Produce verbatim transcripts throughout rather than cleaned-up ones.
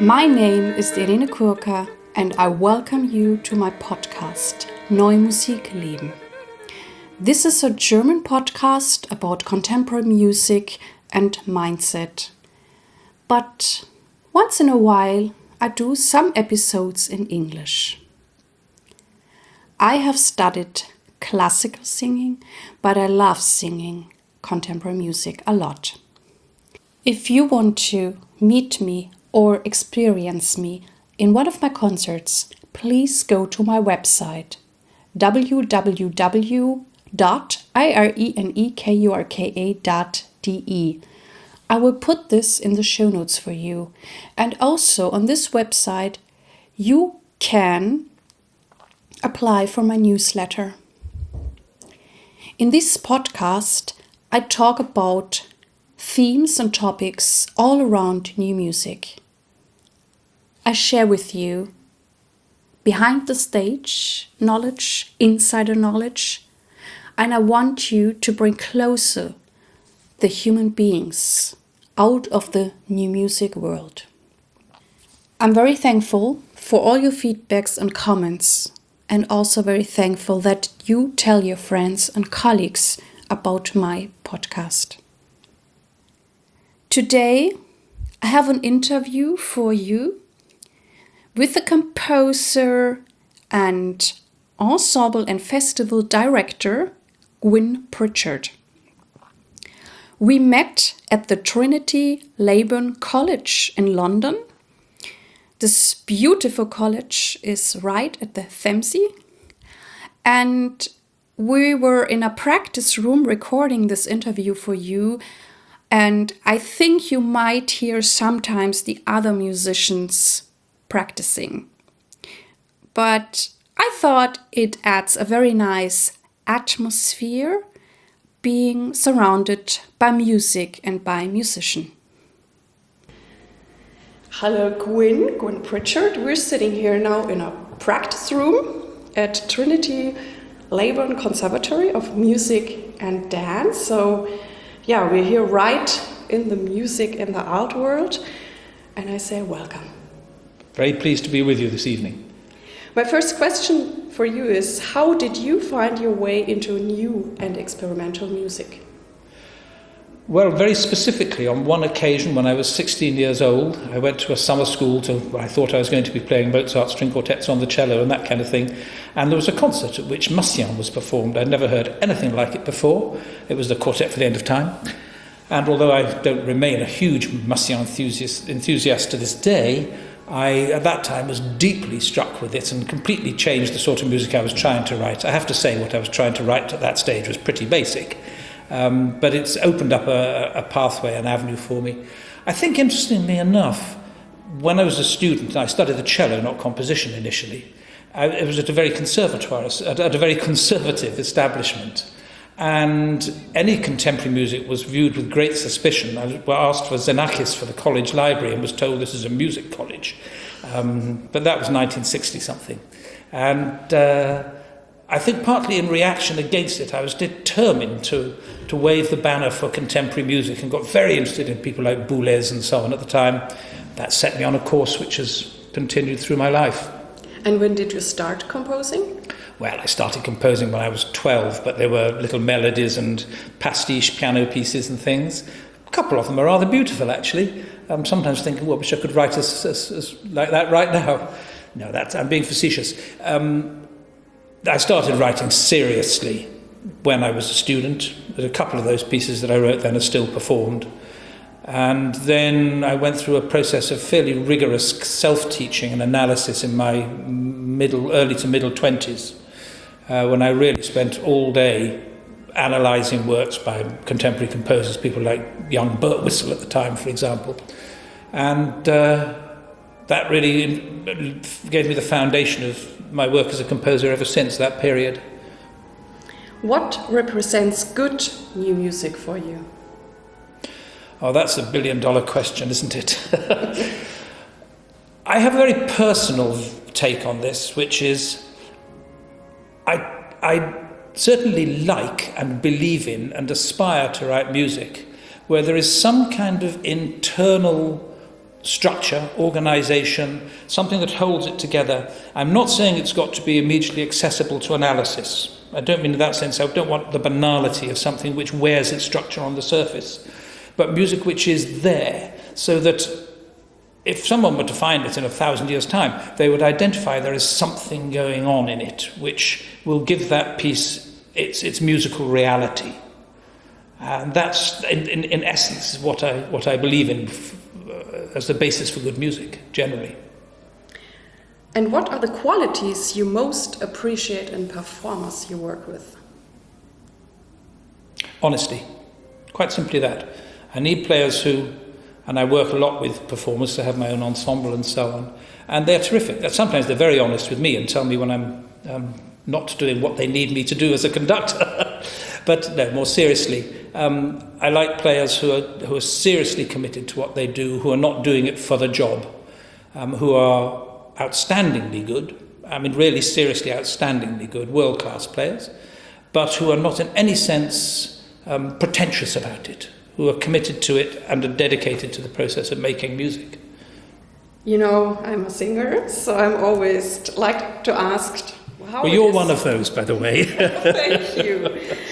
My name is Irene Kurka and I welcome you to my podcast Neue Musik leben. This is a German podcast about contemporary music and mindset. But once in a while I do some episodes in English. I have studied classical singing, but I love singing contemporary music a lot. If you want to meet me or experience me in one of my concerts, please go to my website w w w dot irenekurka dot d e. I will put this in the show notes for you. And also on this website, you can apply for my newsletter. In this podcast, I talk about themes and topics all around new music. I share with you behind the stage knowledge, insider knowledge, and I want you to bring closer the human beings out of the new music world. I'm very thankful for all your feedbacks and comments, and also very thankful that you tell your friends and colleagues about my podcast. Today, I have an interview for you with the composer and ensemble and festival director, Gwyn Pritchard. We met at the Trinity Laban College in London. This beautiful college is right at the Thames. And we were in a practice room recording this interview for you. And I think you might hear sometimes the other musicians practicing. But I thought it adds a very nice atmosphere being surrounded by music and by musician. Hello, Gwyn, Gwyn Pritchard. We're sitting here now in a practice room at Trinity Laban Conservatory of Music and Dance. So, yeah, we're here right in the music and the art world. And I say welcome. Very pleased to be with you this evening. My first question for you is, how did you find your way into new and experimental music? Well, very specifically, on one occasion when I was sixteen years old, I went to a summer school to where I thought I was going to be playing Mozart string quartets on the cello and that kind of thing. And there was a concert at which Messiaen was performed. I'd never heard anything like it before. It was the Quartet for the End of Time. And although I don't remain a huge Messiaen enthusiast, enthusiast to this day, I, at that time, was deeply struck with it and completely changed the sort of music I was trying to write. I have to say, what I was trying to write at that stage was pretty basic. Um, but it's opened up a, a pathway, an avenue for me. I think, interestingly enough, when I was a student, I studied the cello, not composition initially. I, it was at a very conservatoire, at, at a very conservative establishment. And any contemporary music was viewed with great suspicion. I was asked for Xenakis for the college library and was told this is a music college. Um, but that was nineteen sixty something. And uh, I think partly in reaction against it, I was determined to, to wave the banner for contemporary music and got very interested in people like Boulez and so on at the time. That set me on a course which has continued through my life. And when did you start composing? Well, I started composing when I was twelve, but there were little melodies and pastiche piano pieces and things. A couple of them are rather beautiful, actually. I'm sometimes thinking, well, I wish I could write as, as, as like that right now. No, that's, I'm being facetious. Um, I started writing seriously when I was a student. There's a couple of those pieces that I wrote then are still performed. And then I went through a process of fairly rigorous self-teaching and analysis in my middle, early to middle twenties, uh, when I really spent all day analysing works by contemporary composers, people like young Burt Whistle at the time, for example. And uh, that really gave me the foundation of my work as a composer ever since that period. What represents good new music for you? Oh, that's a billion dollar question, isn't it? I have a very personal take on this, which is I, I certainly like and believe in and aspire to write music where there is some kind of internal structure, organisation, something that holds it together. I'm not saying it's got to be immediately accessible to analysis. I don't mean in that sense. I don't want the banality of something which wears its structure on the surface, but music which is there, so that if someone were to find it in a thousand years' time, they would identify there is something going on in it which will give that piece its its musical reality. And that's, in, in, in essence, what I what I believe in uh, as the basis for good music, generally. And what are the qualities you most appreciate in performers you work with? Honesty. Quite simply that. I need players who, and I work a lot with performers, I have my own ensemble and so on, and they're terrific. Sometimes they're very honest with me and tell me when I'm um, not doing what they need me to do as a conductor. But no, more seriously, um, I like players who are, who are seriously committed to what they do, who are not doing it for the job, um, who are outstandingly good, I mean really seriously outstandingly good, world-class players, but who are not in any sense um, pretentious about it, who are committed to it and are dedicated to the process of making music. You know, I'm a singer, so I'm always like to ask how. Well, you're is... one of those, by the way. Thank you.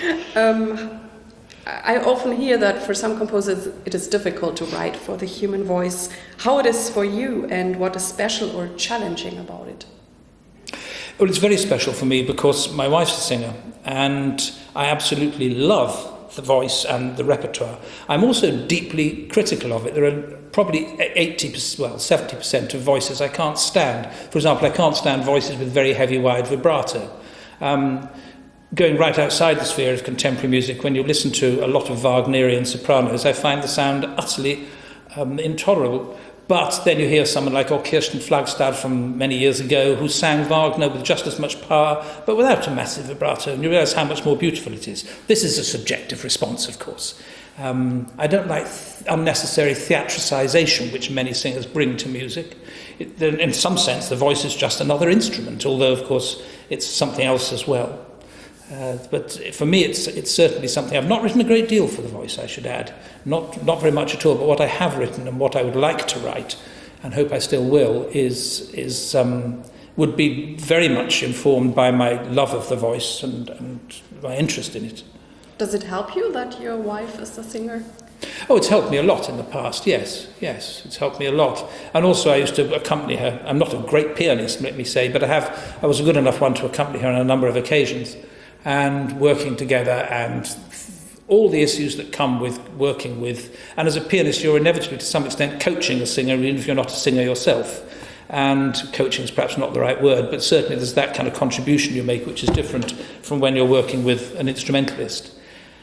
Um, I often hear that for some composers it is difficult to write for the human voice. How it is for you, and what is special or challenging about it? Well, it's very special for me because my wife's a singer and I absolutely love the voice and the repertoire. I'm also deeply critical of it. There are probably eighty percent, well, seventy percent of voices I can't stand. For example, I can't stand voices with very heavy, wide vibrato. Um, Going right outside the sphere of contemporary music, when you listen to a lot of Wagnerian sopranos, I find the sound utterly um, intolerable. But then you hear someone like oh, Kirsten Flagstad from many years ago, who sang Wagner with just as much power, but without a massive vibrato, and you realise how much more beautiful it is. This is a subjective response, of course. Um, I don't like th- unnecessary theatricization, which many singers bring to music. It, in some sense, the voice is just another instrument, although, of course, it's something else as well. Uh, but for me, it's it's certainly something. I've not written a great deal for the voice, I should add. Not not very much at all. But what I have written and what I would like to write, and hope I still will, is is um, would be very much informed by my love of the voice and, and my interest in it. Does it help you that your wife is a singer? Oh, it's helped me a lot in the past, yes, yes, it's helped me a lot. And also I used to accompany her. I'm not a great pianist, let me say, but I have. I was a good enough one to accompany her on a number of occasions. And working together and all the issues that come with working with. And as a pianist, you're inevitably, to some extent, coaching a singer, even if you're not a singer yourself. And coaching is perhaps not the right word, but certainly there's that kind of contribution you make, which is different from when you're working with an instrumentalist.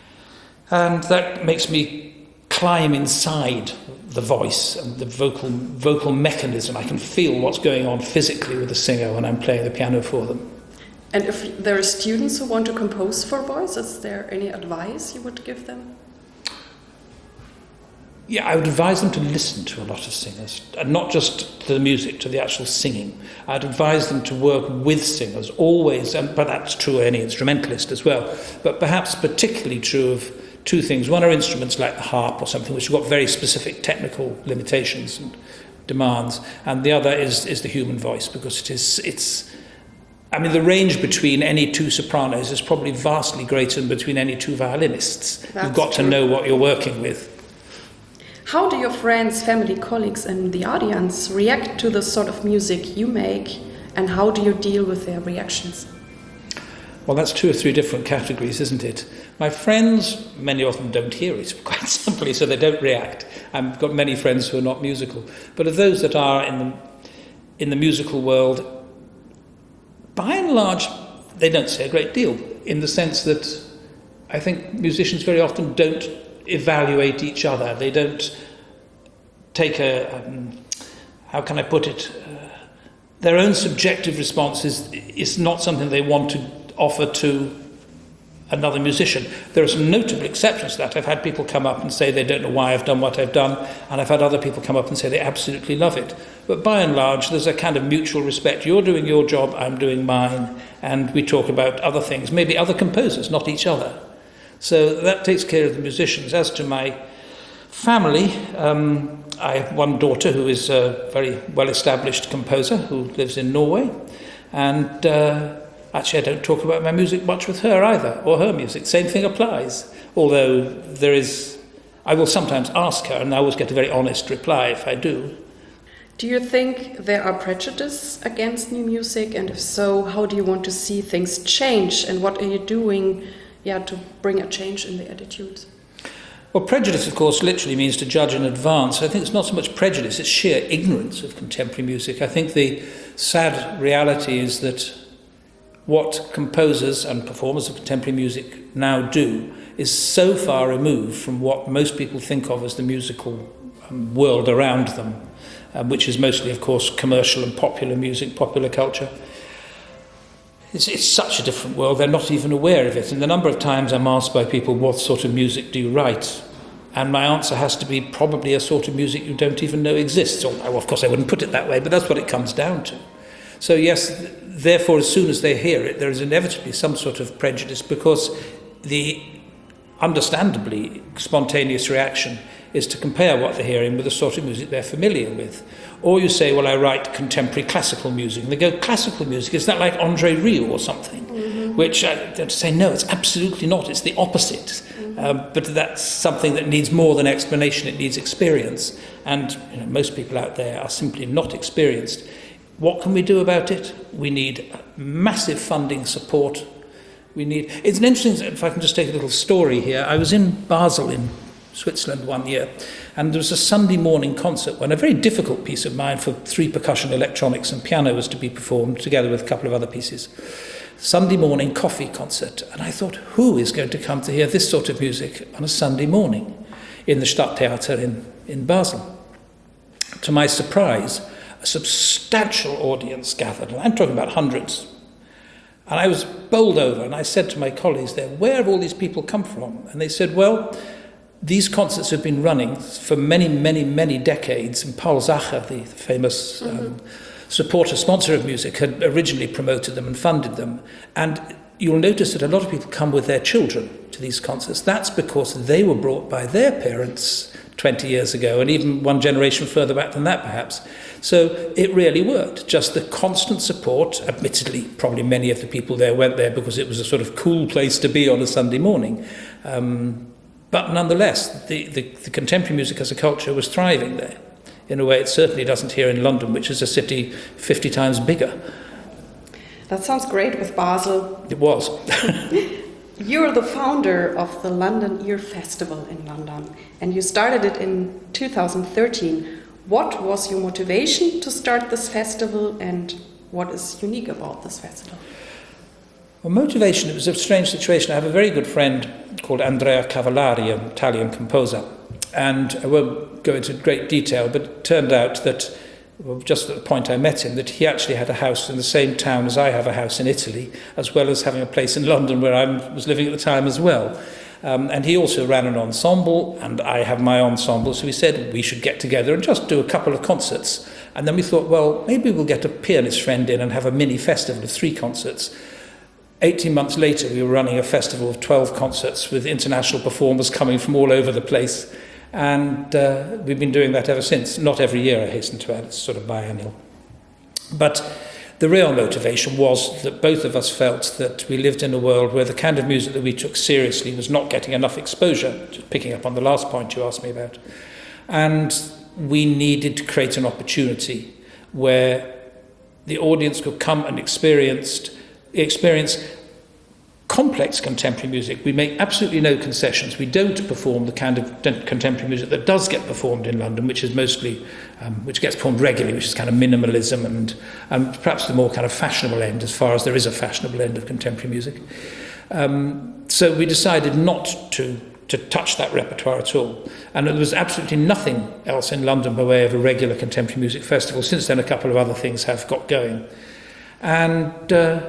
And that makes me climb inside the voice and the vocal vocal mechanism. I can feel what's going on physically with the singer when I'm playing the piano for them. And if there are students who want to compose for voice, is there any advice you would give them? Yeah, I would advise them to listen to a lot of singers, and not just to the music, to the actual singing. I'd advise them to work with singers, always, and, but that's true of any instrumentalist as well, but perhaps particularly true of two things. One are instruments like the harp or something, which have got very specific technical limitations and demands, and the other is, is the human voice, because it is, it's... I mean, the range between any two sopranos is probably vastly greater than between any two violinists. That's You've got true. to know what you're working with. How do your friends, family, colleagues and the audience react to the sort of music you make, and how do you deal with their reactions? Well, that's two or three different categories, isn't it? My friends, many of them don't hear it, quite simply, so they don't react. I've got many friends who are not musical. But of those that are in the, in the musical world, by and large, they don't say a great deal, in the sense that I think musicians very often don't evaluate each other. They don't take a, um, how can I put it, uh, their own subjective response is, is not something they want to offer to another musician. There are some notable exceptions to that. I've had people come up and say they don't know why I've done what I've done, and I've had other people come up and say they absolutely love it. But by and large, there's a kind of mutual respect. You're doing your job, I'm doing mine, and we talk about other things, maybe other composers, not each other. So that takes care of the musicians. As to my Family, um, I have one daughter who is a very well-established composer who lives in Norway, and uh, actually I don't talk about my music much with her either, or her music. Same thing applies, although there is, I will sometimes ask her, and I always get a very honest reply if I do. Do you think there are prejudices against new music, and if so, how do you want to see things change, and what are you doing yeah, to bring a change in the attitudes? Well, prejudice, of course, literally means to judge in advance. I think it's not so much prejudice, it's sheer ignorance of contemporary music. I think the sad reality is that what composers and performers of contemporary music now do is so far removed from what most people think of as the musical um, world around them, um, which is mostly, of course, commercial and popular music, popular culture. It's, it's such a different world, they're not even aware of it. And the number of times I'm asked by people, what sort of music do you write? And my answer has to be probably a sort of music you don't even know exists. Or, well, of course, I wouldn't put it that way, but that's what it comes down to. So yes, therefore, as soon as they hear it, there is inevitably some sort of prejudice, because the understandably spontaneous reaction is to compare what they're hearing with the sort of music they're familiar with. Or you say, well, I write contemporary classical music. And they go, classical music, is that like André Rieu or something? Mm-hmm. Which I have to say, no, it's absolutely not. It's the opposite. Mm-hmm. Um, but that's something that needs more than explanation. It needs experience. And you know, most people out there are simply not experienced. What can we do about it? We need massive funding support. We need. It's an interesting, if I can just take a little story here. I was in Basel in Switzerland one year, and there was a Sunday morning concert when a very difficult piece of mine for three percussion, electronics and piano was to be performed together with a couple of other pieces. Sunday morning coffee concert, and I thought, who is going to come to hear this sort of music on a Sunday morning in the Stadttheater in, in Basel? To my surprise, a substantial audience gathered, and I'm talking about hundreds. And I was bowled over, and I said to my colleagues there, where have all these people come from? And they said, well, these concerts have been running for many, many, many decades, and Paul Zacher, the famous um, mm-hmm. supporter, sponsor of music, had originally promoted them and funded them. And you'll notice that a lot of people come with their children to these concerts. That's because they were brought by their parents twenty years ago, and even one generation further back than that, perhaps. So it really worked. Just the constant support, admittedly, probably many of the people there went there because it was a sort of cool place to be on a Sunday morning. Um, But nonetheless, the, the, the contemporary music as a culture was thriving there in a way it certainly doesn't here in London, which is a city fifty times bigger. That sounds great with Basel. It was. You're the founder of the London Ear Festival in London, and you started it in two thousand thirteen. What was your motivation to start this festival, and what is unique about this festival? Well, motivation, it was a strange situation. I have a very good friend called Andrea Cavallari, an Italian composer, and I won't go into great detail, but it turned out that, well, just at the point I met him, that he actually had a house in the same town as I have a house in Italy, as well as having a place in London where I was living at the time as well. Um, and he also ran an ensemble, and I have my ensemble, so we said we should get together and just do a couple of concerts. And then we thought, well, maybe we'll get a pianist friend in and have a mini festival of three concerts. eighteen months later, we were running a festival of twelve concerts with international performers coming from all over the place. And uh, we've been doing that ever since. Not every year, I hasten to add, it's sort of biennial. But the real motivation was that both of us felt that we lived in a world where the kind of music that we took seriously was not getting enough exposure, just picking up on the last point you asked me about. And we needed to create an opportunity where the audience could come and experience experience complex contemporary music. We make absolutely no concessions. We don't perform the kind of contemporary music that does get performed in London, which is mostly, um, which gets performed regularly, which is kind of minimalism and, and perhaps the more kind of fashionable end, as far as there is a fashionable end of contemporary music. Um, so we decided not to to touch that repertoire at all. And there was absolutely nothing else in London by way of a regular contemporary music festival. Since then, a couple of other things have got going. And uh,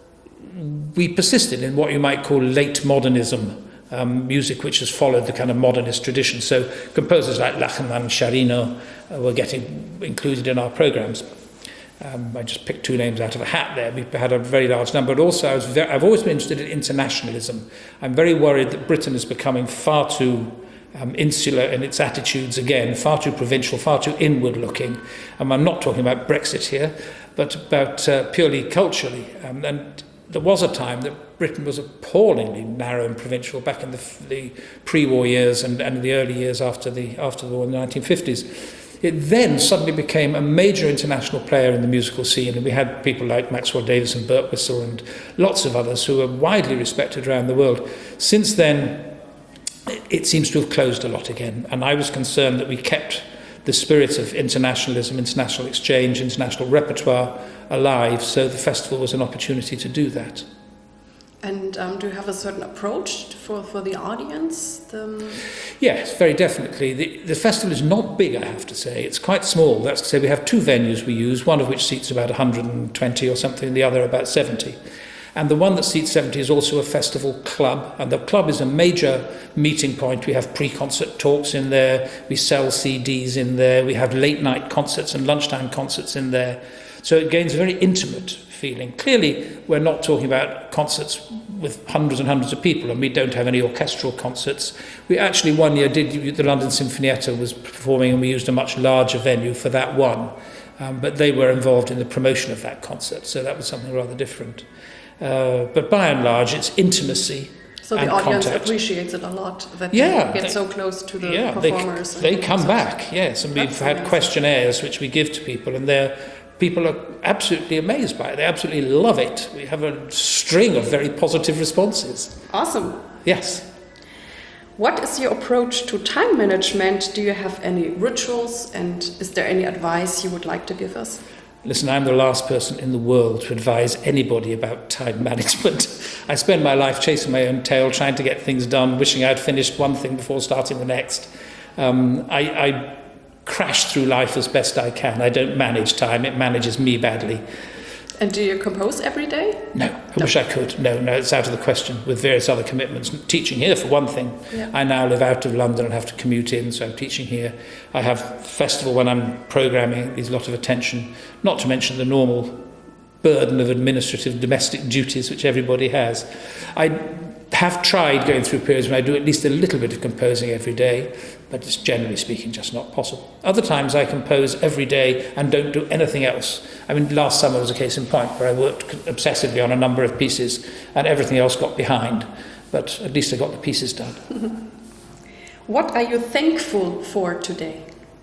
we persisted in what you might call late modernism, um, music which has followed the kind of modernist tradition. So composers like Lachenmann, Sciarrino uh, were getting included in our programs. Um, I just picked two names out of a hat there. We had a very large number. But also, I was very, I've always been interested in internationalism. I'm very worried that Britain is becoming far too um, insular in its attitudes again, far too provincial, far too inward-looking. Um, I'm not talking about Brexit here, but about uh, purely culturally. Um, and there was a time that Britain was appallingly narrow and provincial back in the, the pre-war years and, and the early years after the after the war in the nineteen fifties. It then suddenly became a major international player in the musical scene, and we had people like Maxwell Davis and Burt Whistle and lots of others who were widely respected around the world. Since then, it seems to have closed a lot again, and I was concerned that we kept the spirit of internationalism, international exchange, international repertoire alive, so the festival was an opportunity to do that. And um, do you have a certain approach for, for the audience? The... Yes, very definitely. The, the festival is not big, I have to say. It's quite small. That's to say we have two venues we use, one of which seats about one hundred twenty or something, the other about seventy. And the one that seats seventy is also a festival club, and the club is a major meeting point. We have pre-concert talks in there, we sell C Ds in there, we have late-night concerts and lunchtime concerts in there. So it gains a very intimate feeling. Clearly, we're not talking about concerts with hundreds and hundreds of people, and we don't have any orchestral concerts. We actually one year did, the London Sinfonietta was performing, and we used a much larger venue for that one, um, but they were involved in the promotion of that concert, so that was something rather different. Uh, but by and large, it's intimacy. So and the audience contact. appreciates it a lot, that Yeah, they get they- so close to the Yeah, performers. they, they and come so- back, yes, and we've That's had amazing. questionnaires which we give to people, and they're people are absolutely amazed by it. They absolutely love it. We have a string of very positive responses. Awesome. Yes. What is your approach to time management? Do you have any rituals, and is there any advice you would like to give us? Listen, I'm the last person in the world to advise anybody about time management. I spend my life chasing my own tail, trying to get things done, wishing I'd finished one thing before starting the next. Um, I, I crash through life as best I can. I don't manage time, it manages me badly. And do you compose every day? No, I wish I could. No, no, it's out of the question with various other commitments. Teaching here, for one thing. Yeah. I now live out of London and have to commute in, so I'm teaching here. I have festival when I'm programming, there's a lot of attention, not to mention the normal burden of administrative domestic duties which everybody has. I have tried going through periods when I do at least a little bit of composing every day, but it's generally speaking just not possible. Other times I compose every day and don't do anything else. I mean, last summer was a case in point where I worked obsessively on a number of pieces and everything else got behind, but at least I got the pieces done. What are you thankful for today?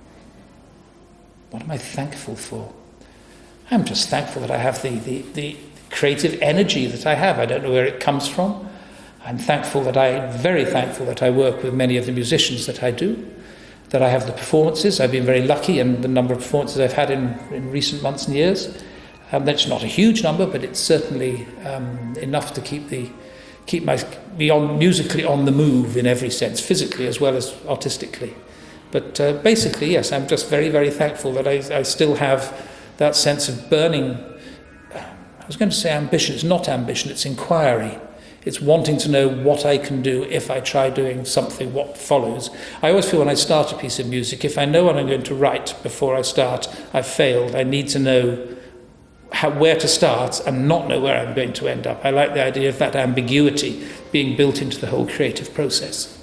What am I thankful for? I'm just thankful that I have the, the, the creative energy that I have. I don't know where it comes from. I'm thankful that I, very thankful that I work with many of the musicians that I do, that I have the performances. I've been very lucky in the number of performances I've had in, in recent months and years. Um, that's not a huge number, but it's certainly um, enough to keep the keep my me on musically on the move in every sense, physically as well as artistically. But uh, basically, yes, I'm just very, very thankful that I, I still have that sense of burning. I was going to say ambition. It's not ambition. It's inquiry. It's wanting to know what I can do if I try doing something, what follows. I always feel when I start a piece of music, if I know what I'm going to write before I start, I've failed. I need to know how, where to start and not know where I'm going to end up. I like the idea of that ambiguity being built into the whole creative process.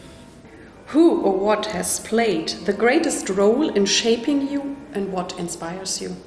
Who or what has played the greatest role in shaping you, and what inspires you?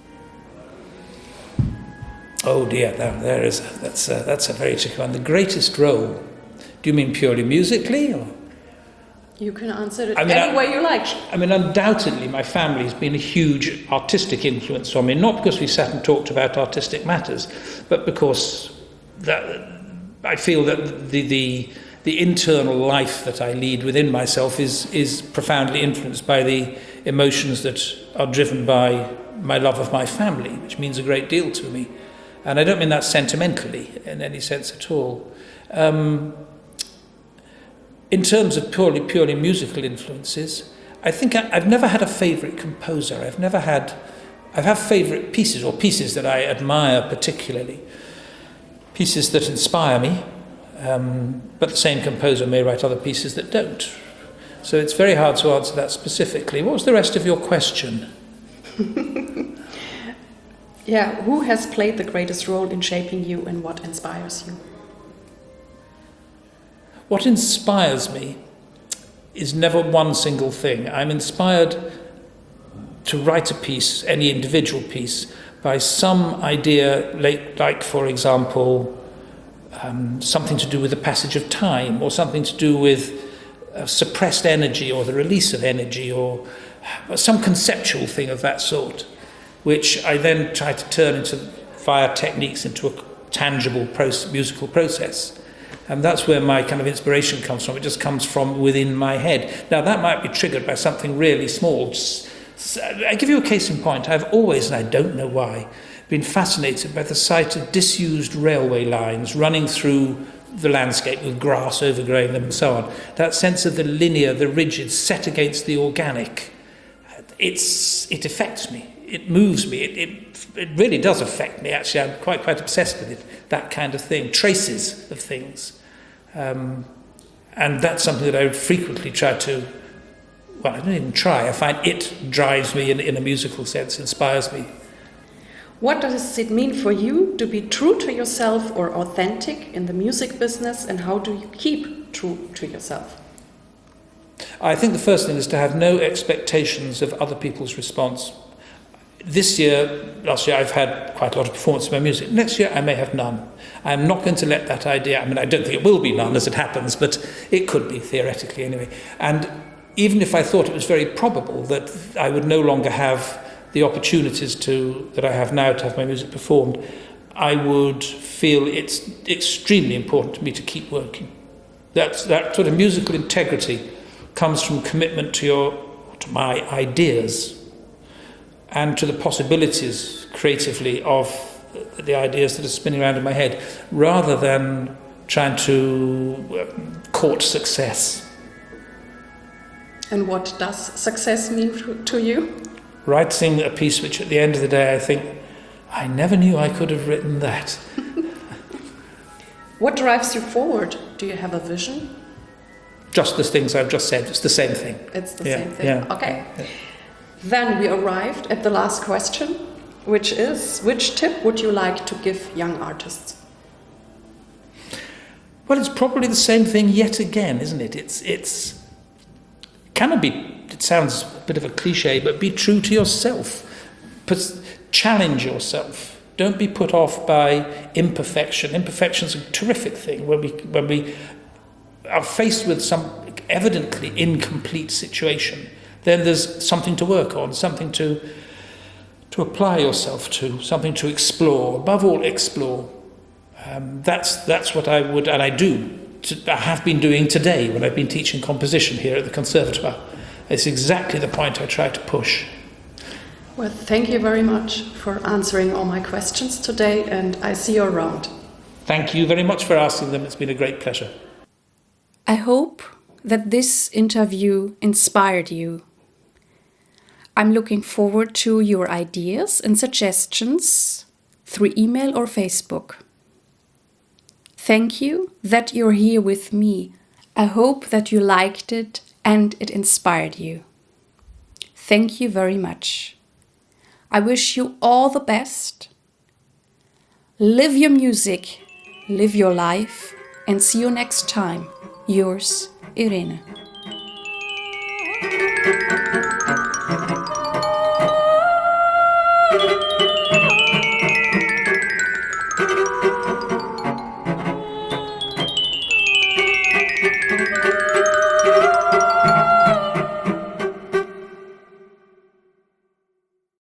Oh dear, there, there is a, that's a, that's a very tricky one. The greatest role. Do you mean purely musically, or? You can answer it I mean, any I- way you like. I mean, undoubtedly, my family has been a huge artistic influence on me. Not because we sat and talked about artistic matters, but because that I feel that the the the internal life that I lead within myself is is profoundly influenced by the emotions that are driven by my love of my family, which means a great deal to me. And I don't mean that sentimentally in any sense at all. Um, in terms of purely, purely musical influences, I think I, I've never had a favourite composer. I've never had, I have favourite pieces or pieces that I admire particularly, pieces that inspire me, um, but the same composer may write other pieces that don't. So it's very hard to answer that specifically. What was the rest of your question? Yeah, who has played the greatest role in shaping you, and what inspires you? What inspires me? is never one single thing. I'm inspired to write a piece, any individual piece, by some idea, like, like for example, um, something to do with the passage of time, or something to do with uh, suppressed energy, or the release of energy, or some conceptual thing of that sort, which I then try to turn into, via techniques, into a tangible process, musical process. And that's where my kind of inspiration comes from. It just comes from within my head. Now, that might be triggered by something really small. I give you a case in point. I've always, and I don't know why, been fascinated by the sight of disused railway lines running through the landscape with grass overgrowing them and so on. That sense of the linear, the rigid, set against the organic. It's, it affects me. It moves me. It, it, it really does affect me, actually. I'm quite, quite obsessed with it, that kind of thing. Traces of things. Um, and that's something that I frequently try to, well, I don't even try. I find it drives me in, in a musical sense, inspires me. What does it mean for you to be true to yourself or authentic in the music business, and how do you keep true to yourself? I think the first thing is to have no expectations of other people's response. This year, last year, I've had quite a lot of performance of my music. Next year, I may have none. I'm not going to let that idea, I mean, I don't think it will be none as it happens, but it could be, theoretically anyway. And even if I thought it was very probable that I would no longer have the opportunities to that I have now to have my music performed, I would feel it's extremely important to me to keep working. That's, that sort of musical integrity comes from commitment to your, to my ideas, and to the possibilities creatively of the ideas that are spinning around in my head, rather than trying to court success. And what does success mean to you? Writing a piece which at the end of the day I think, I never knew I could have written that. What drives you forward? Do you have a vision? Just the things I've just said, it's the same thing. It's the yeah, same thing, yeah, okay. Yeah. Then we arrived at the last question, which is, which tip would you like to give young artists? Well, it's probably the same thing yet again, isn't it? It's, it's, cannot be, it sounds a bit of a cliche, but be true to yourself. Put, challenge yourself. Don't be put off by imperfection. Imperfection's a terrific thing when we, when we are faced with some evidently incomplete situation. Then there's something to work on, something to to apply yourself to, something to explore. Above all, explore. Um, that's that's what I would, and I do. To, I have been doing today when I've been teaching composition here at the Conservatoire. It's exactly the point I try to push. Well, thank you very much for answering all my questions today, and I see you around. Thank you very much for asking them. It's been a great pleasure. I hope that this interview inspired you. I'm looking forward to your ideas and suggestions through email or Facebook. Thank you that you're here with me. I hope that you liked it and it inspired you. Thank you very much. I wish you all the best. Live your music, live your life, and see you next time. Yours, Irene.